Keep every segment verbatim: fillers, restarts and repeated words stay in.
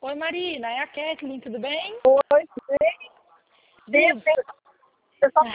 Oi, Marina, é a Kathleen, tudo bem? Oi, tudo bem? Desde eu só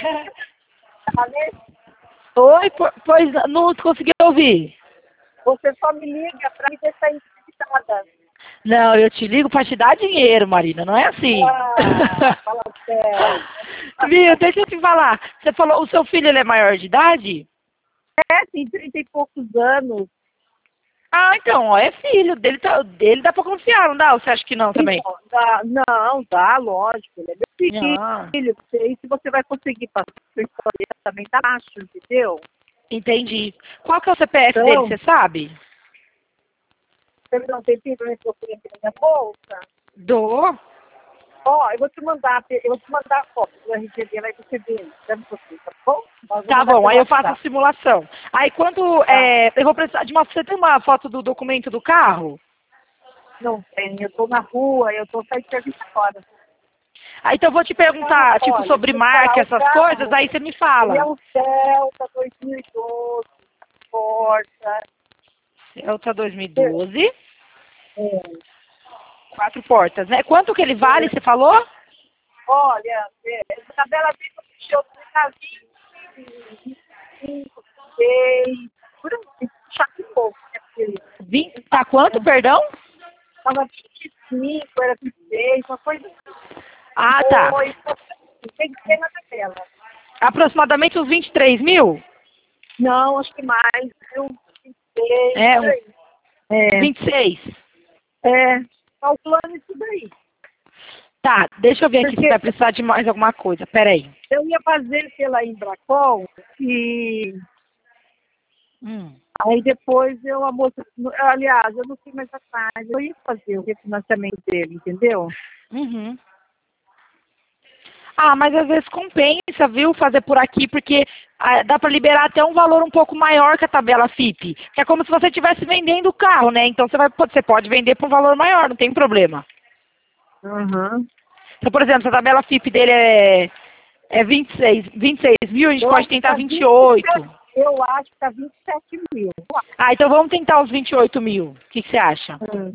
Oi, po- pois não consegui ouvir. Você só me liga para me deixar entrevistada. Não, eu te ligo para te dar dinheiro, Marina, não é assim. Ah, fala sério. Viu, deixa eu te falar. Você falou, o seu filho ele é maior de idade? É, tem trinta e poucos anos. Ah, então, ó, é filho, dele, tá, dele dá para confiar, não dá? Ou você acha que não também? Então, dá, não, dá, lógico. Ele é meu Ah, filho. Não sei se você vai conseguir passar sua história também tá baixo, entendeu? entendi. Qual que é o C P F dele, Então, você sabe? você me dá um tempinho para me procurar aqui na minha bolsa. Dou. Ó, eu vou te mandar, eu vou te mandar a foto do R G B, vai você ver. Dá um pouquinho, tá bom? Mas eu vou Tá mandar bom, pelo aí eu faço a WhatsApp. simulação. Aí quando Tá? é, eu vou precisar de uma. Você tem uma foto do documento do carro? Não tem, eu tô na rua, eu tô saindo de serviço agora. Aí então eu vou te Carro, perguntar, tipo, olha, sobre deixa eu te falar, marca, o essas coisas, carro, aí você me ele é fala. um Celta dois mil e doze, porta, Celta dois mil e doze, é, quatro portas, né? Quanto que ele vale, é, você falou? olha, é, essa tabela tem que eu tá vinte, vinte e cinco, seis, por aí, tem que puxar aqui um pouco, né, porque vinte, tá quanto, perdão? tava vinte e cinco, era vinte e seis, uma coisa assim, Ah, tá. dois, tem que ser na tabela. Aproximadamente uns vinte e três mil? Não, acho que mais, viu? vinte e seis, É, por uns aí. É, vinte e seis. é, calculando isso daí. Tá, deixa eu ver aqui se Porque vai precisar de mais alguma coisa. Pera aí. eu ia fazer pela Embracol e Hum. aí depois eu, a moça, aliás, eu não sei mais atrás, eu ia fazer o refinanciamento dele, entendeu? Uhum. Ah, mas às vezes compensa, viu, fazer por aqui, porque ah, dá para liberar até um valor um pouco maior que a tabela F I P. Que é como se você estivesse vendendo o carro, né? Então você, vai, você pode vender por um valor maior, não tem problema. Uhum. Então, por exemplo, se a tabela F I P dele é, é vinte e seis, vinte e seis mil, a gente Eu pode acho que tentar está vinte e vinte e sete, oito. eu acho que está vinte e sete mil. Ah, então vamos tentar os vinte e oito mil. O que, que você acha? Hum.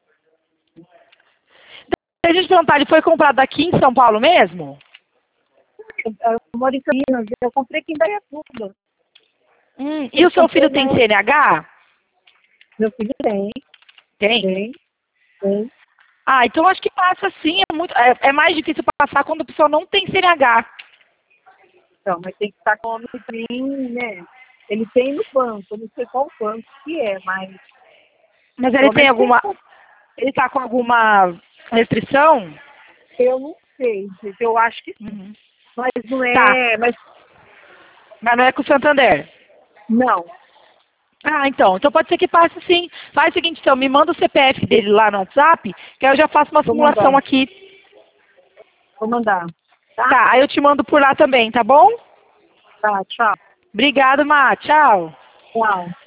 Deixa eu te perguntar, ele foi comprado aqui em São Paulo mesmo? Eu, eu moro em Campinas, eu comprei aqui em Dayatuba. Hum, e Eu o seu filho comprei tem na... C N H? Meu filho tem, Tem. tem, tem. Ah, então acho que passa sim. É, muito, é, é mais difícil passar quando a pessoa não tem C N H. Então, mas tem que estar com o nome bem, né? Ele tem no banco, eu não sei qual banco que é, mas Mas ele pelo tem menos tem. alguma. Ele tá com alguma restrição? Eu não sei, gente, eu acho que sim. Uhum. Mas não Tá. é, mas Mas não é com o Santander. não. Ah, então. Então pode ser que passe sim. Faz o seguinte, então, me manda o C P F dele lá no WhatsApp, que aí eu já faço uma Vou mandar, simulação aqui. vou mandar. Tá? Tá, aí eu te mando por lá também, tá bom? Tá, tchau. Obrigado, Má. Tchau. Tchau.